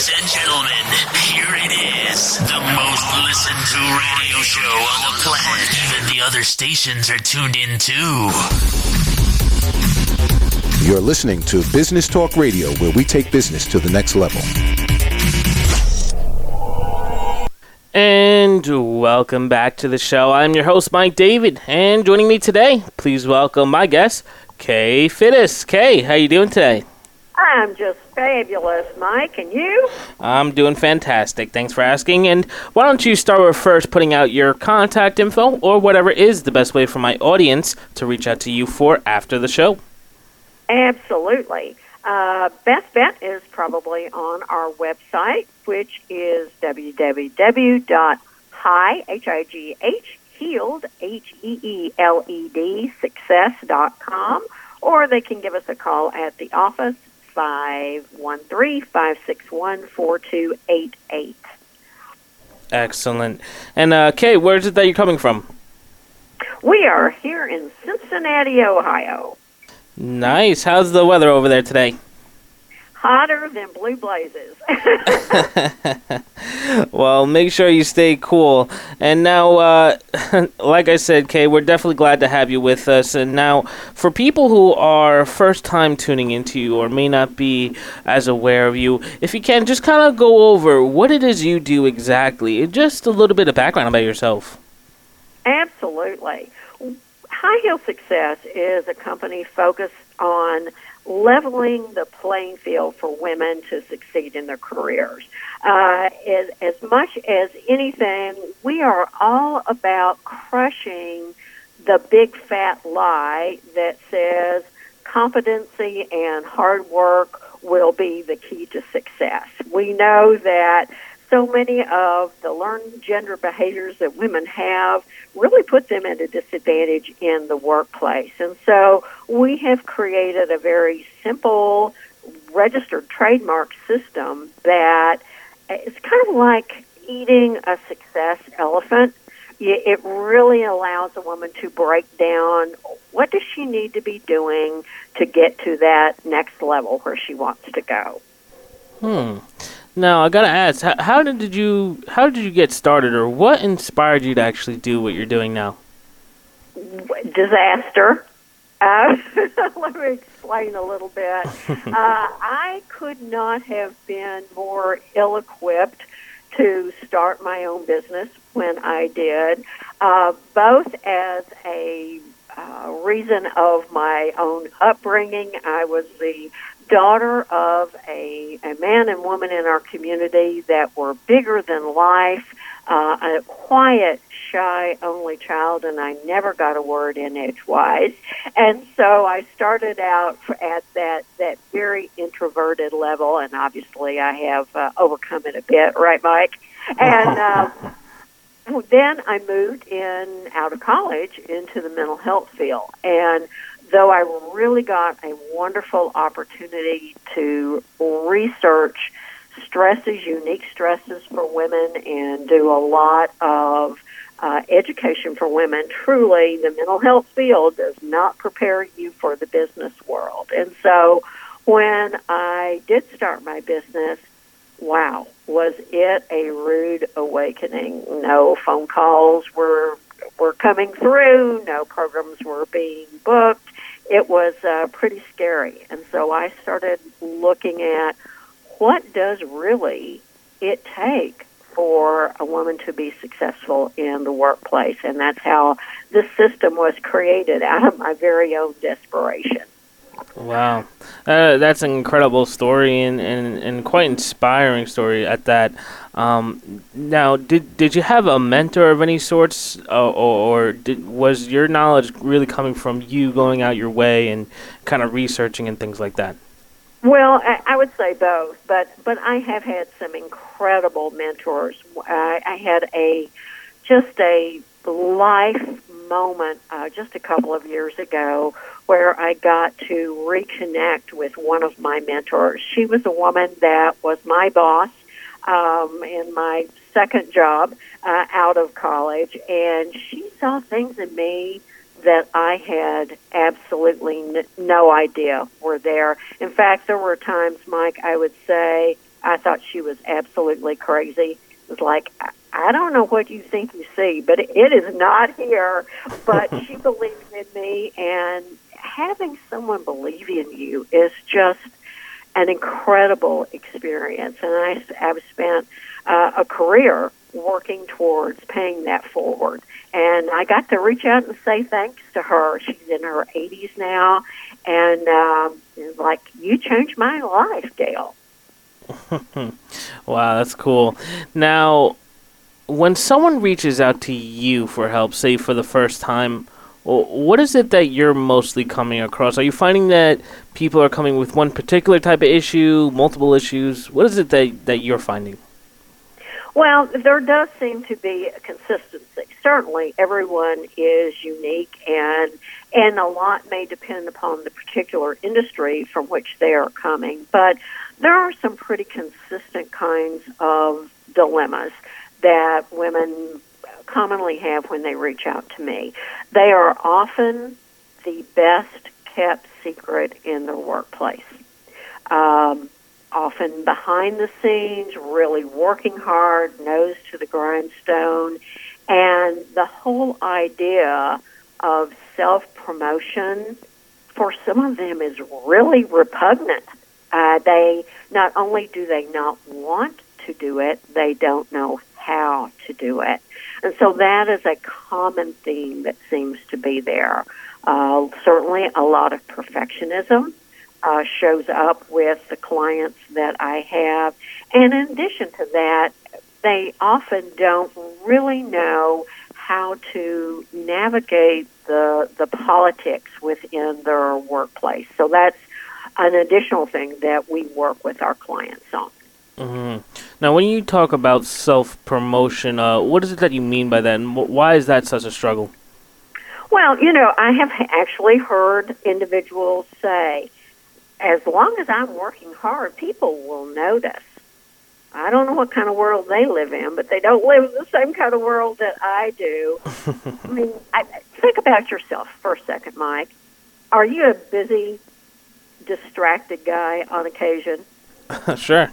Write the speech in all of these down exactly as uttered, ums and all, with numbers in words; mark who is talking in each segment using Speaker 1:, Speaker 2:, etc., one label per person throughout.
Speaker 1: Ladies and gentlemen, here it is. The most listened to radio show on the planet. Even the other stations are tuned in too.
Speaker 2: You're listening to Business Talk Radio, where we take business to the next level.
Speaker 3: And welcome back to the show. I'm your host, Mike David, and joining me today, please welcome my guest, Kay Fittis. Kay, how you doing today?
Speaker 4: I'm just fabulous, Mike, and you?
Speaker 3: I'm doing fantastic. Thanks for asking. And why don't you start with first putting out your contact info or whatever is the best way for my audience to reach out to you for after the show?
Speaker 4: Absolutely. Uh, best bet is probably on our website, which is w w w dot high, H I G H, healed, H E E L E D, success dot com, or they can give us a call at the office, five one three, five six one, four two eight eight.
Speaker 3: Excellent. And, uh, Kay, where is it that you're coming from?
Speaker 4: We are here in Cincinnati, Ohio.
Speaker 3: Nice. How's the weather over there today?
Speaker 4: Hotter than blue blazes.
Speaker 3: Well, make sure you stay cool. And now, uh, like I said, Kay, we're definitely glad to have you with us. And now, for people who are first time tuning into you or may not be as aware of you, if you can, just kind of go over what it is you do exactly. Just a little bit of background about yourself.
Speaker 4: Absolutely. High Heel Success is a company focused on leveling the playing field for women to succeed in their careers. Uh, as, as much as anything, we are all about crushing the big fat lie that says competency and hard work will be the key to success. We know that so many of the learned gender behaviors that women have really put them at a disadvantage in the workplace. And so we have created a very simple registered trademark system that is kind of like eating a success elephant. It really allows a woman to break down what does she need to be doing to get to that next level where she wants to go.
Speaker 3: Hmm. Now, I gotta ask, how, how did you how did you get started, or what inspired you to actually do what you're doing now?
Speaker 4: Disaster. Uh, let me explain a little bit. uh, I could not have been more ill-equipped to start my own business when I did, uh, both as a uh, reason of my own upbringing. I was the daughter of a, a man and woman in our community that were bigger than life, uh, a quiet, shy, only child, and I never got a word in edgewise. And so I started out at that, that very introverted level, and obviously I have uh, overcome it a bit, right, Mike? And uh, then I moved in out of college into the mental health field, and though I really got a wonderful opportunity to research stresses, unique stresses for women, and do a lot of uh, education for women, truly the mental health field does not prepare you for the business world. And so when I did start my business, wow, was it a rude awakening. No phone calls were were coming through, no programs were being booked. It was uh, pretty scary. And so I started looking at what does really it take for a woman to be successful in the workplace. And that's how this system was created, out of my very own desperation.
Speaker 3: Wow. Uh, that's an incredible story and, and, and quite inspiring story at that. Um, now, did did you have a mentor of any sorts, uh, or, or did, was your knowledge really coming from you going out your way and kind of researching and things like that?
Speaker 4: Well, I, I would say both, but, but I have had some incredible mentors. I, I had a just a life moment uh, just a couple of years ago where I got to reconnect with one of my mentors. She was a woman that was my boss um, in my second job uh, out of college, and she saw things in me that I had absolutely n- no idea were there. In fact, there were times, Mike, I would say, I thought she was absolutely crazy. It was like, I, I don't know what you think you see, but it, it is not here. But she believed in me, and having someone believe in you is just an incredible experience. And I, I've spent uh, a career working towards paying that forward. And I got to reach out and say thanks to her. She's in her eighties now, and um, it's like, you changed my life, Gail.
Speaker 3: Wow, that's cool. Now, when someone reaches out to you for help, say for the first time, what is it that you're mostly coming across? Are you finding that people are coming with one particular type of issue, multiple issues? What is it that, that you're finding?
Speaker 4: Well, there does seem to be a consistency. Certainly, everyone is unique, and and a lot may depend upon the particular industry from which they are coming. But there are some pretty consistent kinds of dilemmas that women commonly have when they reach out to me. They are often the best kept secret in their workplace. Um, often behind the scenes, really working hard, nose to the grindstone, and the whole idea of self-promotion for some of them is really repugnant. Uh, they not only do they not want to do it, they don't know how to do it. And so that is a common theme that seems to be there. Uh, certainly a lot of perfectionism uh, shows up with the clients that I have. And in addition to that, they often don't really know how to navigate the the politics within their workplace. So that's an additional thing that we work with our clients on.
Speaker 3: Mm-hmm. Now, when you talk about self-promotion, uh, what is it that you mean by that, and wh- why is that such a struggle?
Speaker 4: Well, you know, I have actually heard individuals say, as long as I'm working hard, people will notice. I don't know what kind of world they live in, but they don't live in the same kind of world that I do. I mean, I, think about yourself for a second, Mike. Are you a busy, distracted guy on occasion?
Speaker 3: Sure.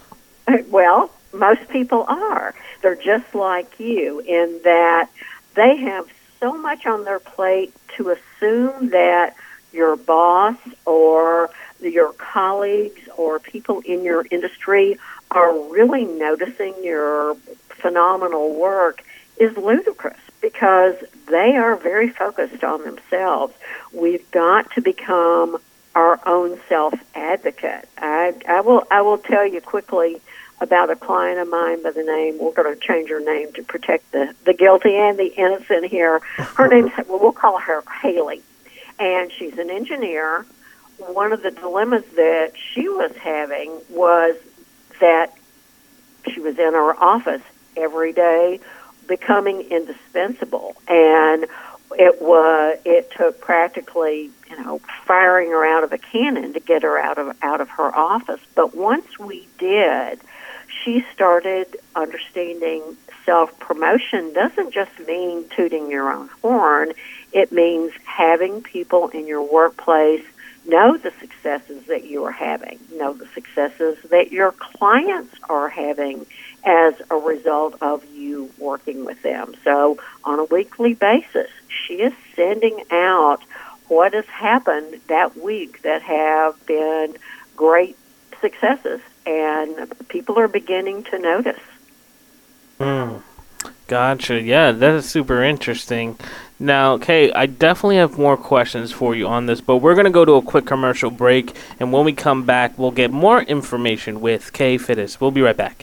Speaker 4: Well, most people are. They're just like you in that they have so much on their plate to assume that your boss or your colleagues or people in your industry are really noticing your phenomenal work is ludicrous, because they are very focused on themselves. We've got to become our own self-advocate. I, I will I will tell you quickly about a client of mine by the name, we're going to change her name to protect the, the guilty and the innocent here. Her name's, well, we'll call her Haley, and she's an engineer. One of the dilemmas that she was having was that she was in her office every day, becoming indispensable, and it was it took practically, you know, firing her out of a cannon to get her out of out of her office. But once we did, she started understanding self-promotion doesn't just mean tooting your own horn. It means having people in your workplace know the successes that you are having, know the successes that your clients are having as a result of you working with them. So on a weekly basis, she is sending out what has happened that week that have been great successes, and people are beginning to notice.
Speaker 3: Mm. Gotcha. Yeah, that is super interesting. Now, Kay, I definitely have more questions for you on this, but we're going to go to a quick commercial break, and when we come back, we'll get more information with Kay Fittis. We'll be right back.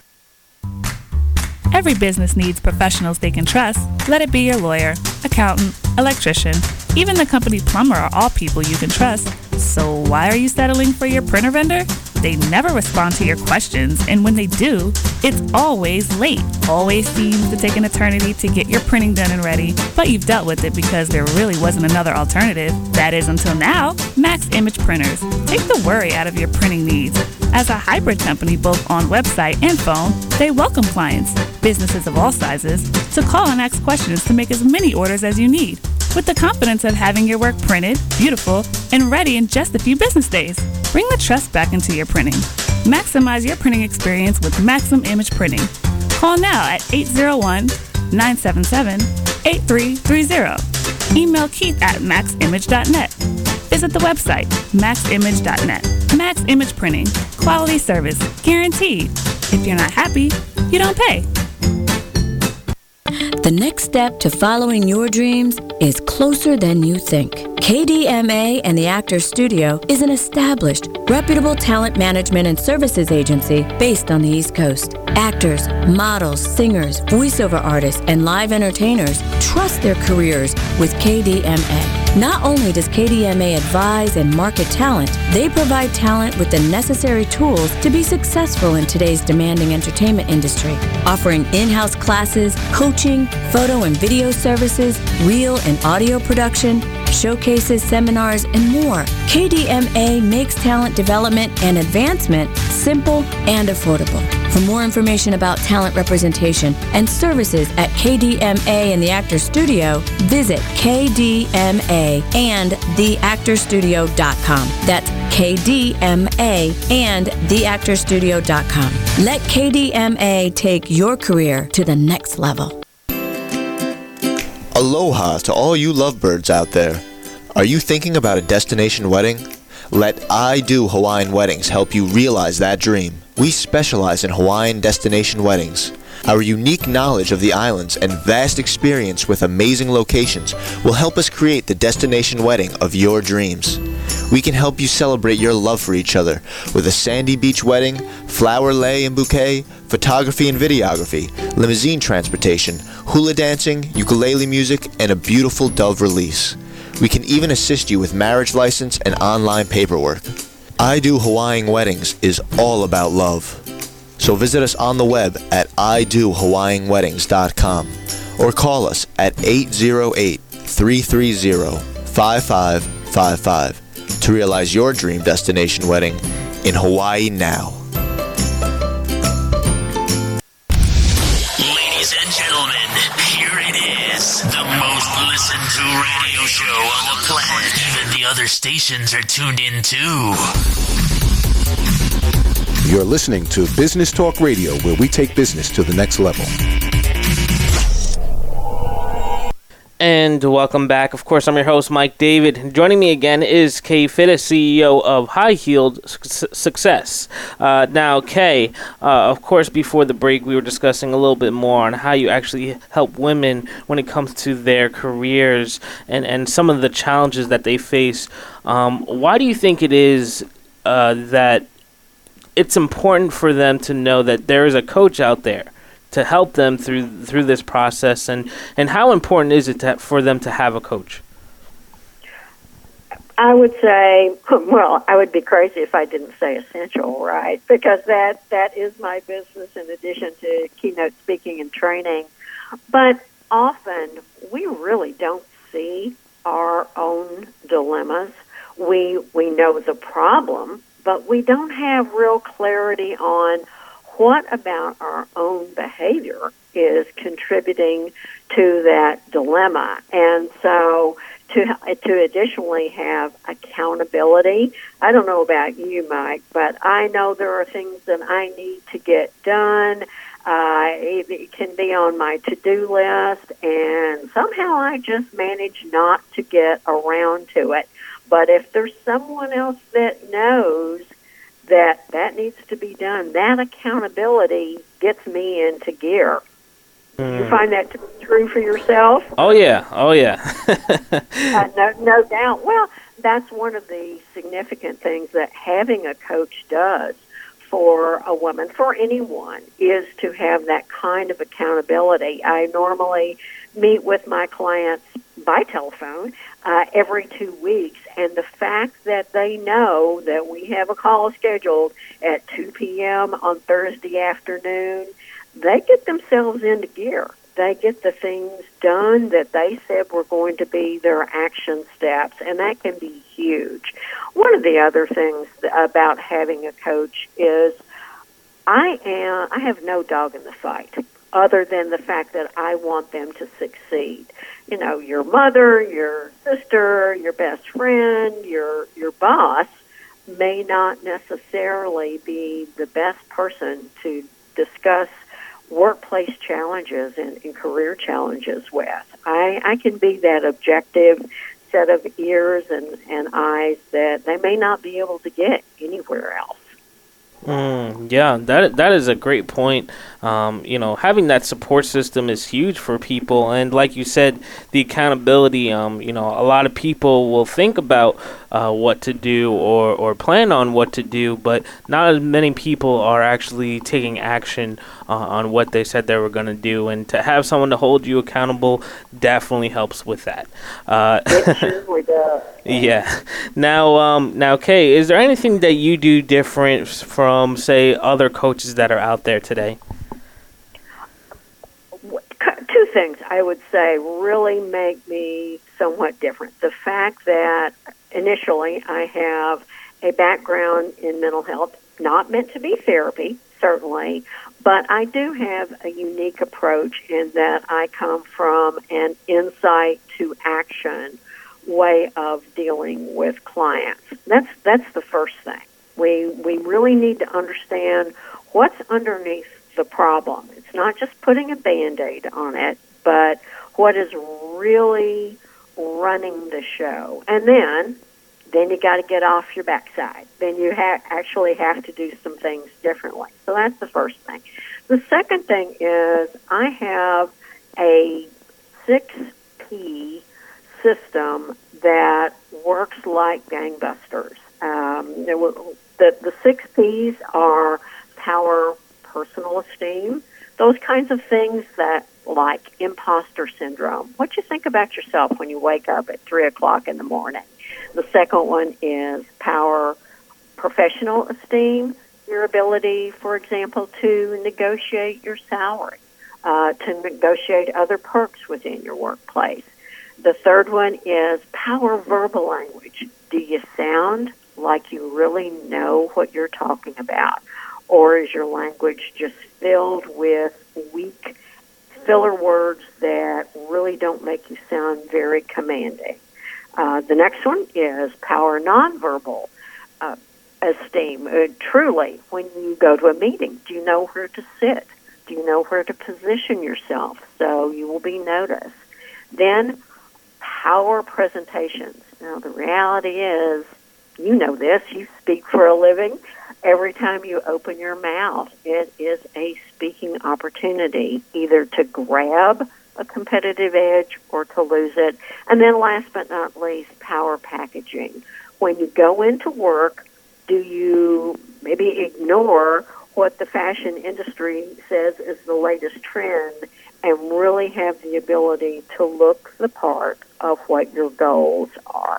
Speaker 5: Every business needs professionals they can trust. Let it be your lawyer, accountant, electrician. Even the company plumber are all people you can trust. So why are you settling for your printer vendor? They never respond to your questions, and when they do, it's always late. Always seems to take an eternity to get your printing done and ready, but you've dealt with it because there really wasn't another alternative. That is until now. Max Image Printers. Take the worry out of your printing needs. As a hybrid company both on website and phone, they welcome clients, businesses of all sizes, to call and ask questions to make as many orders as you need, with the confidence of having your work printed, beautiful, and ready in just a few business days. Bring the trust back into your printing. Maximize your printing experience with Maxim Image Printing. Call now at eight zero one, nine seven seven, eight three three zero. Email Keith at max image dot net. Visit the website, max image dot net. Max Image Printing. Quality service. Guaranteed. If you're not happy, you don't pay.
Speaker 6: The next step to following your dreams is closer than you think. K D M A and the Actors Studio is an established, reputable talent management and services agency based on the East Coast. Actors, models, singers, voiceover artists, and live entertainers trust their careers with K D M A. Not only does K D M A advise and market talent, they provide talent with the necessary tools to be successful in today's demanding entertainment industry, offering in-house classes, coaching, photo and video services, reel and audio production, showcases, seminars, and more. K D M A makes talent development and advancement simple and affordable. For more information about talent representation and services at K D M A and the Actors Studio, visit K D M A and the actor studio dot com. That's K D M A and the actor studio dot com. Let K D M A take your career to the next level.
Speaker 7: Aloha to all you lovebirds out there. Are you thinking about a destination wedding? Let I Do Hawaiian Weddings help you realize that dream. We specialize in Hawaiian destination weddings. Our unique knowledge of the islands and vast experience with amazing locations will help us create the destination wedding of your dreams. We can help you celebrate your love for each other with a sandy beach wedding, flower lei and bouquet, photography and videography, limousine transportation, hula dancing, ukulele music, and a beautiful dove release. We can even assist you with marriage license and online paperwork. I Do Hawaiian Weddings is all about love. So visit us on the web at I do hawaiian weddings dot com or call us at eight zero eight, three three zero, five five five five to realize your dream destination wedding in Hawaii now.
Speaker 1: Ladies and gentlemen, here it is, the most listened to radio show on the planet. Even the other stations are tuned in too.
Speaker 2: You're listening to Business Talk Radio, where we take business to the next level.
Speaker 3: And welcome back. Of course, I'm your host, Mike David. Joining me again is Kay Fittis, C E O of High Heeled Success. Uh, now, Kay, uh, of course, before the break, we were discussing a little bit more on how you actually help women when it comes to their careers and, and some of the challenges that they face. Um, why do you think it is uh, that it's important for them to know that there is a coach out there to help them through through this process, and, and how important is it to, for them to have a coach?
Speaker 4: I would say, well, I would be crazy if I didn't say essential, right? Because that, that is my business in addition to keynote speaking and training. But often we really don't see our own dilemmas. We we know the problem, but we don't have real clarity on what about our own behavior is contributing to that dilemma. And so to to additionally have accountability. I don't know about you, Mike, but I know there are things that I need to get done. Uh, it, it can be on my to-do list, and somehow I just manage not to get around to it. But if there's someone else that knows that that needs to be done, that accountability gets me into gear. Mm. You find that to be true for yourself?
Speaker 3: Oh, yeah. Oh, yeah.
Speaker 4: uh, no, no doubt. Well, that's one of the significant things that having a coach does for a woman, for anyone, is to have that kind of accountability. I normally meet with my clients by telephone uh, every two weeks, and the fact that they know that we have a call scheduled at two p.m. on Thursday afternoon, they get themselves into gear. They get the things done that they said were going to be their action steps, and that can be huge. One of the other things about having a coach is I am I have no dog in the fight other than the fact that I want them to succeed. You know, your mother, your sister, your best friend, your your boss may not necessarily be the best person to discuss workplace challenges and, and career challenges with. I, I can be that objective set of ears and, and eyes that they may not be able to get anywhere else.
Speaker 3: Mm, yeah, that that is a great point. Um, you know, having that support system is huge for people, and like you said, the accountability. Um, you know, a lot of people will think about uh, what to do or or plan on what to do, but not as many people are actually taking action uh, on what they said they were going to do. And to have someone to hold you accountable definitely helps with that. Uh,
Speaker 4: it surely does.
Speaker 3: Yeah. Now, um, now, Kay, is there anything that you do different from, say, other coaches that are out there today?
Speaker 4: Two things I would say really make me somewhat different. The fact that initially I have a background in mental health, not meant to be therapy, certainly, but I do have a unique approach in that I come from an insight to action way of dealing with clients. That's that's the first thing. We we really need to understand what's underneath the problem. It's not just putting a Band-Aid on it, but what is really running the show. And then then you got to get off your backside. Then you ha- actually have to do some things differently. So that's the first thing. The second thing is I have a six P system that works like gangbusters. Um, the, the six P's are power, personal esteem, those kinds of things that like imposter syndrome. What you think about yourself when you wake up at three o'clock in the morning. The second one is power, professional esteem, your ability, for example, to negotiate your salary, uh, to negotiate other perks within your workplace. The third one is power verbal language. Do you sound like you really know what you're talking about? Or is your language just filled with weak filler words that really don't make you sound very commanding? Uh, the next one is power nonverbal uh, esteem. Uh, truly, when you go to a meeting, do you know where to sit? Do you know where to position yourself so you will be noticed? Then power presentations. Now, the reality is, you know this, you speak for a living. Every time you open your mouth, it is a speaking opportunity, either to grab a competitive edge or to lose it. And then last but not least, power packaging. When you go into work, do you maybe ignore what the fashion industry says is the latest trend and really have the ability to look the part of what your goals are?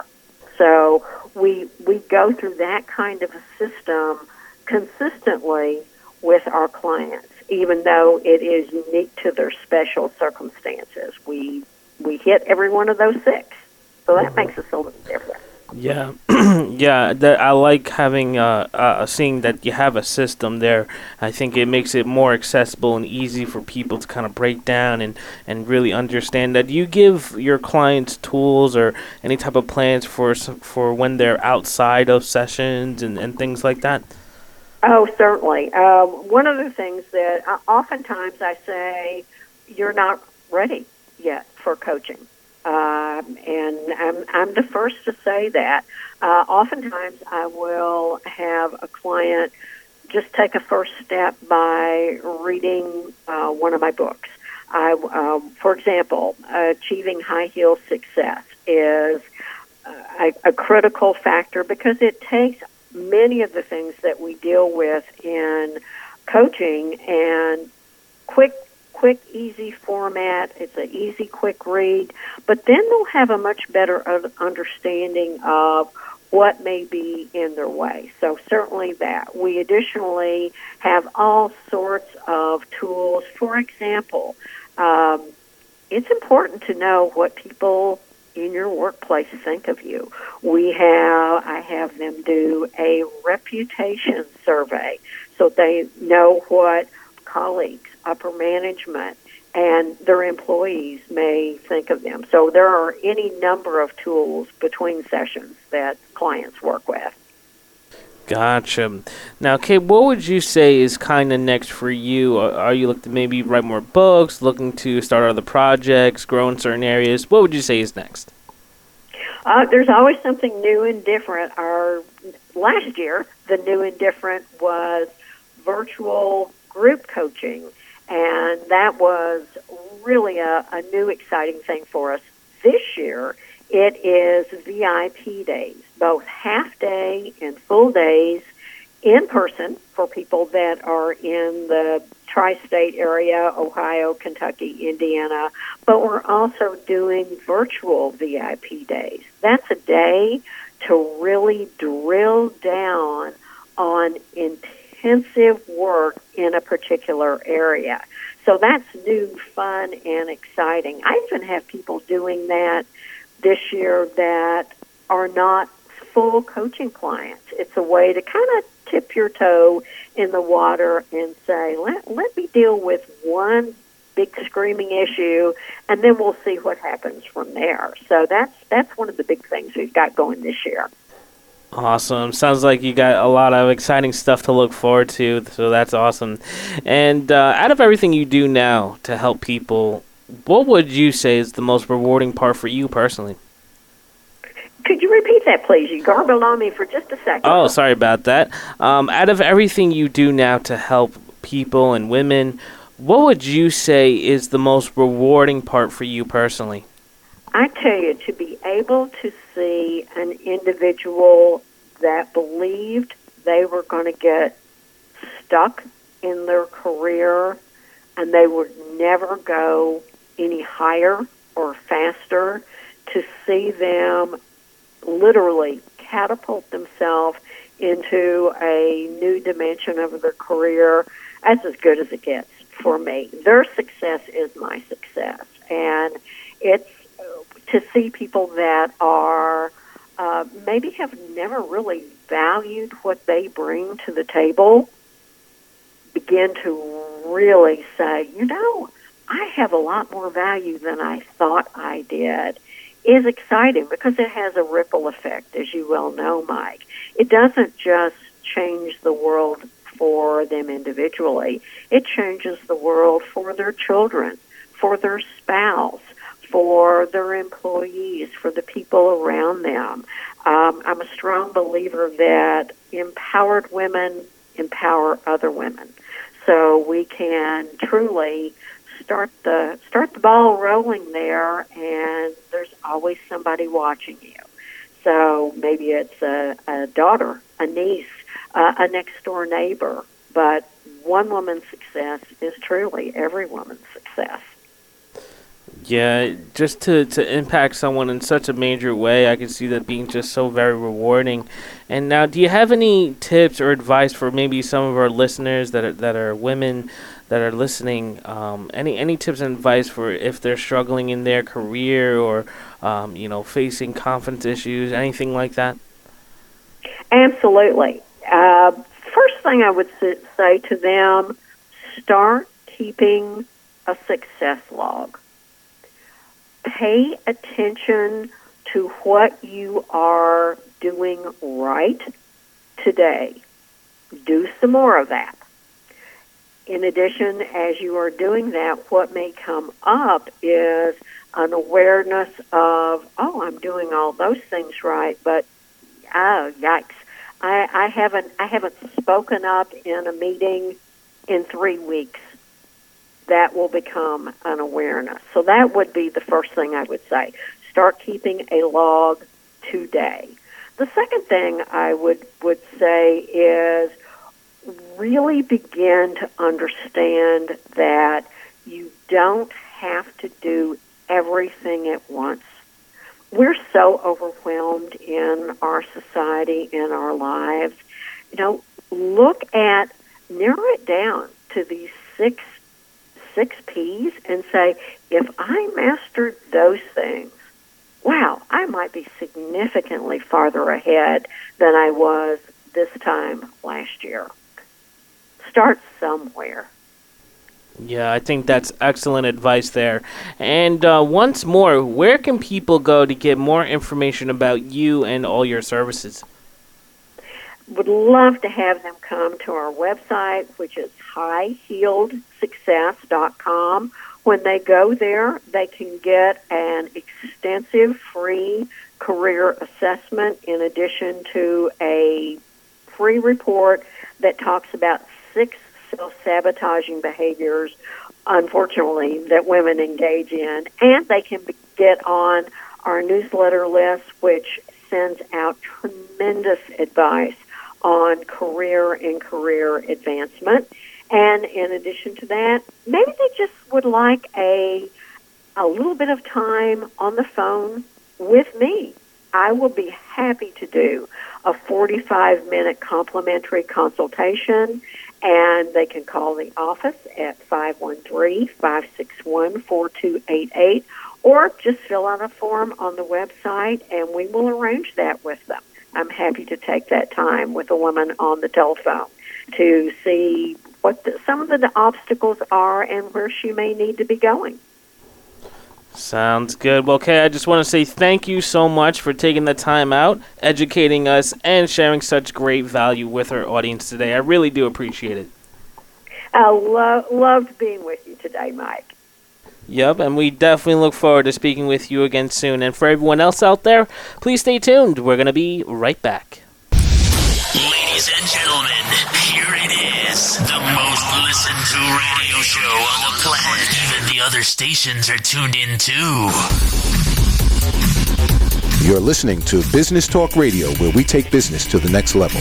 Speaker 4: So we we go through that kind of a system consistently with our clients, even though it is unique to their special circumstances. We we hit every one of those six, so that makes us a little different.
Speaker 3: Yeah, yeah. That I like having uh, uh, seeing that you have a system there. I think it makes it more accessible and easy for people to kind of break down and, and really understand that. You give your clients tools or any type of plans for for when they're outside of sessions and, and things like that.
Speaker 4: Oh, certainly. Um, one of the things that uh, oftentimes I say, you're not ready yet for coaching. Um, and I'm, I'm the first to say that. Uh, oftentimes I will have a client just take a first step by reading uh, one of my books. I, um, for example, Achieving High Heel Success is a, a critical factor because it takes many of the things that we deal with in coaching and quick quick, easy format. It's an easy, quick read. But then they'll have a much better understanding of what may be in their way. So certainly that. We additionally have all sorts of tools. For example, um, it's important to know what people in your workplace think of you. We have, I have them do a reputation survey so they know what colleagues, upper management, and their employees may think of them. So there are any number of tools between sessions that clients work with.
Speaker 3: Gotcha. Now, Kate, what would you say is kind of next for you? Are are you looking to maybe write more books, looking to start other projects, grow in certain areas? What would you say is next?
Speaker 4: Uh, there's always something new and different. Our last year, the new and different was virtual group coaching, and that was really a, a new, exciting thing for us. This year, it is V I P days, both half day and full days in person for people that are in the tri-state area, Ohio, Kentucky, Indiana, but we're also doing virtual V I P days. That's a day to really drill down on intensive work in a particular area. So that's new, fun, and exciting. I even have people doing that this year that are not full coaching clients. It's a way to kind of tip your toe in the water and say, let, let me deal with one big screaming issue, and then we'll see what happens from there. So that's that's one of the big things we've got going this year.
Speaker 3: Awesome. Sounds like you got a lot of exciting stuff to look forward to, so that's awesome. And uh, out of everything you do now to help people, what would you say is the most rewarding part for you personally?
Speaker 4: Could you repeat that, please? You garbled on me for just a second.
Speaker 3: Oh, sorry about that. Um, out of everything you do now to help people and women, what would you say is the most rewarding part for you personally?
Speaker 4: I tell you, to be able to see an individual that believed they were going to get stuck in their career and they would never go any higher or faster, to see them literally catapult themselves into a new dimension of their career, that's as good as it gets for me. Their success is my success. And it's to see people that are uh, maybe have never really valued what they bring to the table begin to really say, you know, I have a lot more value than I thought I did, is exciting because it has a ripple effect, as you well know, Mike. It doesn't just change the world for them individually. It changes the world for their children, for their spouse, for their employees, for the people around them. Um, I'm a strong believer that empowered women empower other women. So we can truly start the start the ball rolling there, and there's always somebody watching you. So maybe it's a, a daughter, a niece, uh, a next-door neighbor, but one woman's success is truly every woman's success.
Speaker 3: Yeah, just to, to impact someone in such a major way, I can see that being just so very rewarding. And now, do you have any tips or advice for maybe some of our listeners that are, that are women that are listening? Um, any any tips and advice for if they're struggling in their career or um, you know, facing confidence issues, anything like that?
Speaker 4: Absolutely. Uh, first thing I would say to them: start keeping a success log. Pay attention to what you are doing right today. Do some more of that. In addition, as you are doing that, what may come up is an awareness of, oh, I'm doing all those things right, but oh, yikes, I, I haven't I haven't spoken up in a meeting in three weeks. That will become an awareness. So that would be the first thing I would say. Start keeping a log today. The second thing I would, would say is really begin to understand that you don't have to do everything at once. We're so overwhelmed in our society, in our lives. You know, look at, narrow it down to these six six P's and say, if I mastered those things, wow, I might be significantly farther ahead than I was this time last year. Start somewhere.
Speaker 3: Yeah, I think that's excellent advice there. And uh, once more, where can people go to get more information about you and all your services?
Speaker 4: would love to have them come to our website, which is high heeled success dot com. When they go there, they can get an extensive free career assessment in addition to a free report that talks about six self-sabotaging behaviors, unfortunately, that women engage in. And they can get on our newsletter list, which sends out tremendous advice on career and career advancement. And in addition to that, maybe they just would like a a little bit of time on the phone with me. I will be happy to do a forty-five minute complimentary consultation, and they can call the office at five one three, five six one, four two eight eight, or just fill out a form on the website, and we will arrange that with them. I'm happy to take that time with a woman on the telephone to see what the, some of the obstacles are and where she may need to be going.
Speaker 3: Sounds good. Well, Kay, I just want to say thank you so much for taking the time out, educating us, and sharing such great value with our audience today. I really do appreciate it.
Speaker 4: I lo- loved being with you today, Mike.
Speaker 3: Yep, and we definitely look forward to speaking with you again soon. And for everyone else out there, please stay tuned. We're going to be right back.
Speaker 1: Ladies and gentlemen, here it is, the most listened to radio show on the planet. Even the other stations are tuned in too.
Speaker 2: You're listening to Business Talk Radio, where we take business to the next level.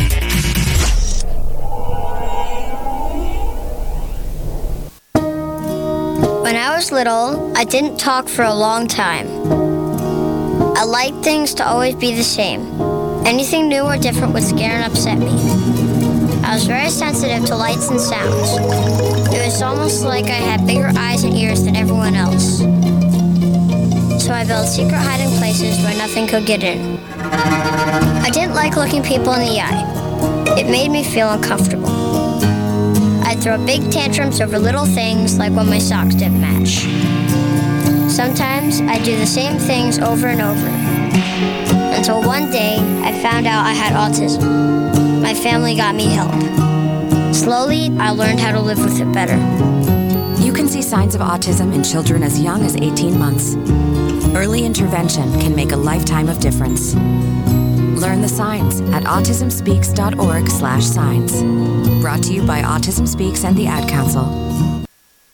Speaker 8: When I was little, I didn't talk for a long time. I liked things to always be the same. Anything new or different would scare and upset me. I was very sensitive to lights and sounds. It was almost like I had bigger eyes and ears than everyone else. So I built secret hiding places where nothing could get in. I didn't like looking people in the eye. It made me feel uncomfortable. I'd throw big tantrums over little things, like when my socks didn't match. Sometimes I'd do the same things over and over. Until one day, I found out I had autism. My family got me help. Slowly, I learned how to live with it better.
Speaker 9: You can see signs of autism in children as young as eighteen months. Early intervention can make a lifetime of difference. Learn the signs at autism speaks dot org slash signs. Brought to you by Autism Speaks and the Ad Council.